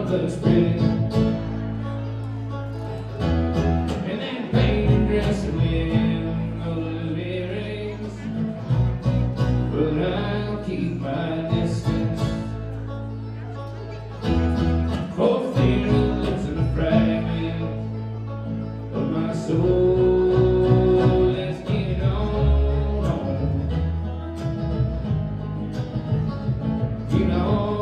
looks pretty. And then painted dress and in those earrings. But I'll keep my distance. Cold fear lives in a fragment of my soul. Let's get on home. Get on home.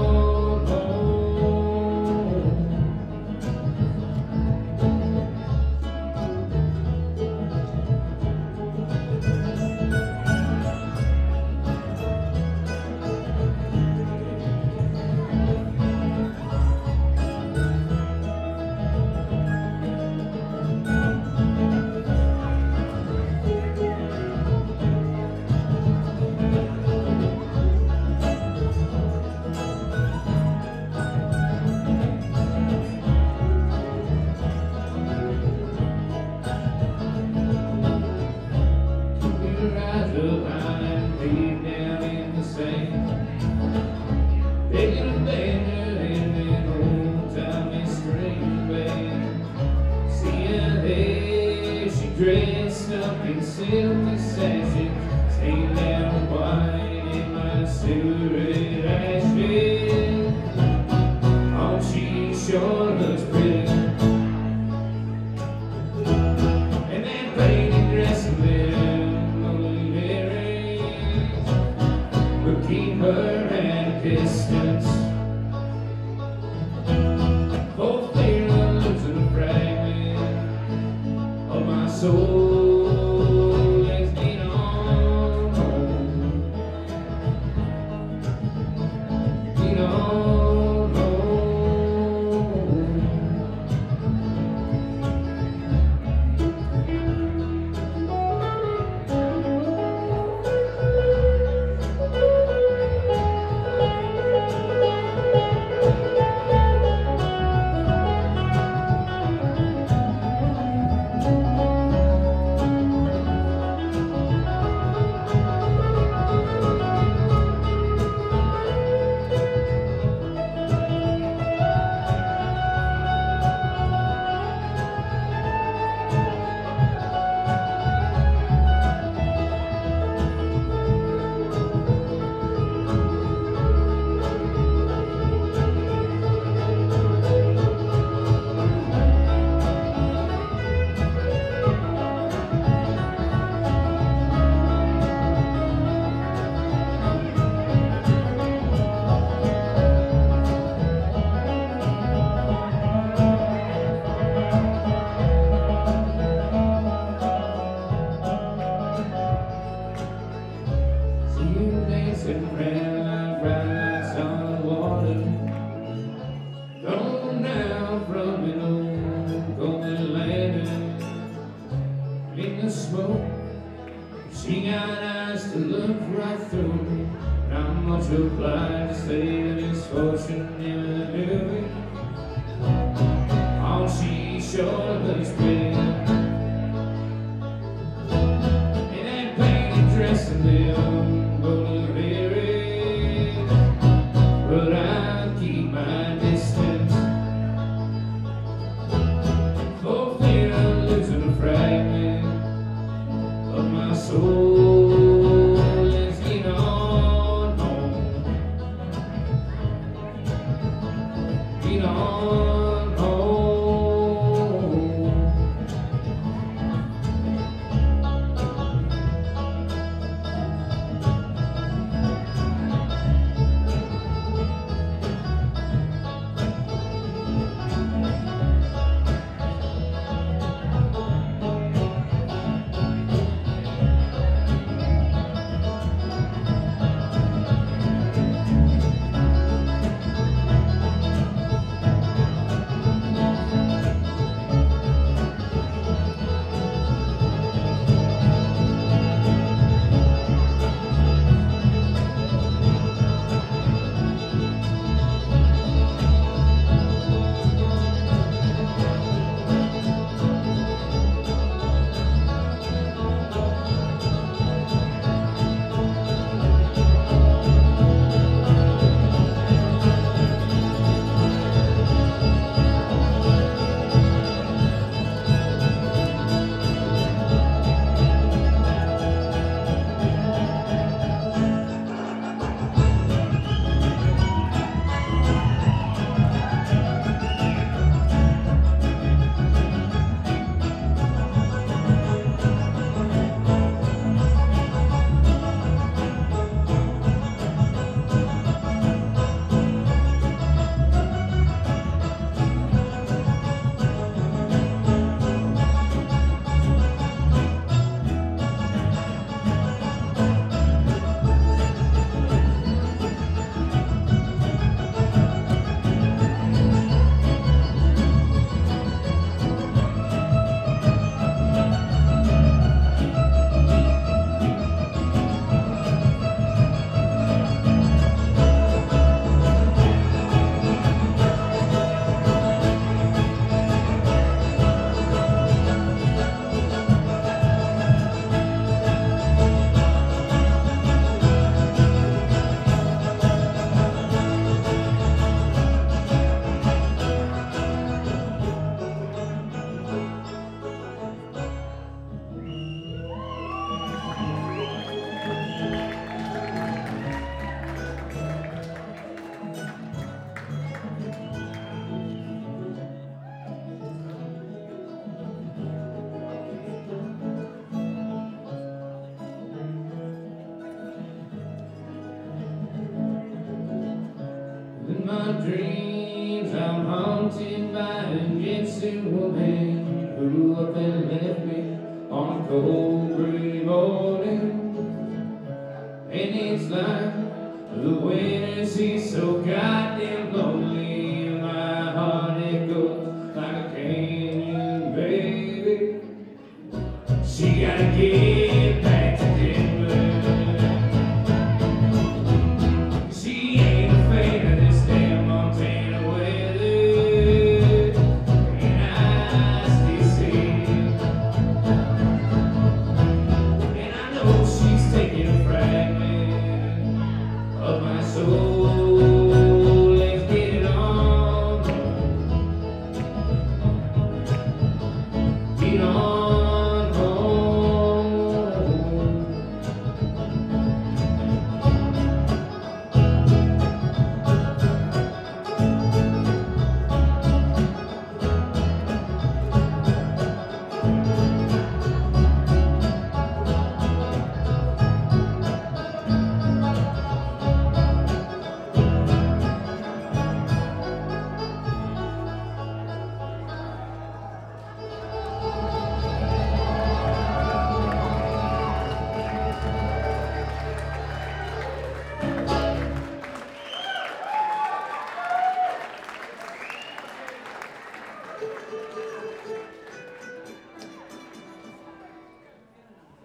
Dressed up in silky sashes, stained down white in my cigarette ashes. Oh, she sure looks pretty. And that painted dress and them old earrings will keep her at a distance. Both fear looks in a fragment of my soul. Let's get on home. Get on home. Dancing around bright lights on the water, thrown down from an old golden lantern. In the smoke, she got eyes to look right through me. Not much obliged to say the misfortune never knew me. Oh, she sure looks pretty. In that painted dress and them golden earrings, but I'll keep my distance. For fear of losing a fragment of my soul. Let's get on home. Get on home. my dreams I'm haunted by a gypsy woman who up and left me on a cold gray morning. And it's like the winter sea's so goddamn lonely.